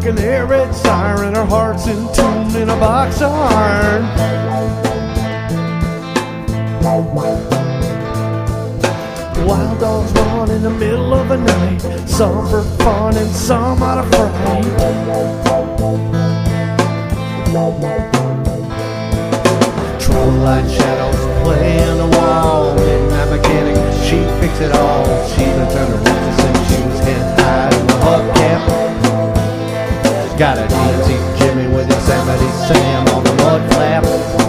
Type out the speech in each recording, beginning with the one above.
like an air raid siren. Her heart's entombed in a box of iron. Wild dogs run in the middle of the night, some for fun and some out of fright. Trouble light shadows play on the wall. Midnight mechanic, she fix it all. She's been turned around since she was head high in the hubcap. Got a DMC Jimmy with Yosemite Sam on the mud flap.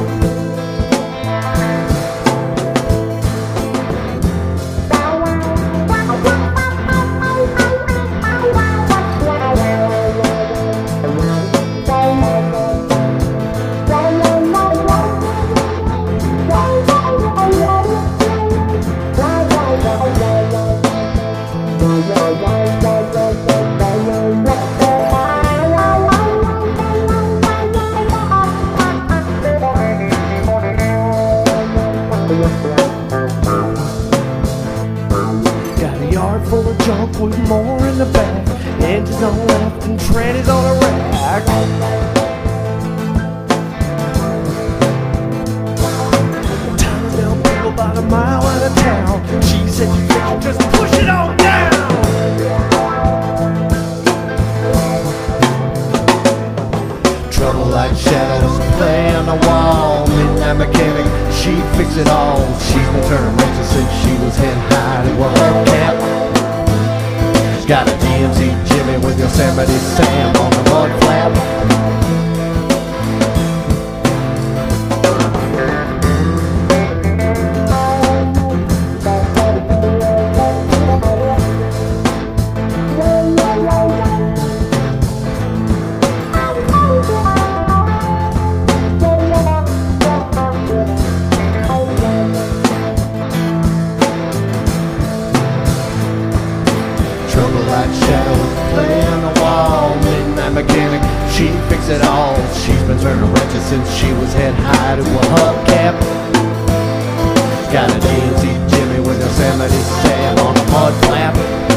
Got a yard full of junk with more in the back. Engines on left and trannies on a rack. Tying down people about a mile out of town. She said you can just push it on down. Trouble like shadows play on the wall. Midnight mechanic, she fix it all. She's been turning wrenches since she was head high to a hubcap. Got a DMC Jimmy with Yosemite Sam on the mud flap. Trouble like shadows play on the wall. Midnight mechanic, she fix it all. She's been turning wrenches since she was head high to a hubcap. Got a DMC Jimmy with Yosemite Sam on a mud flap.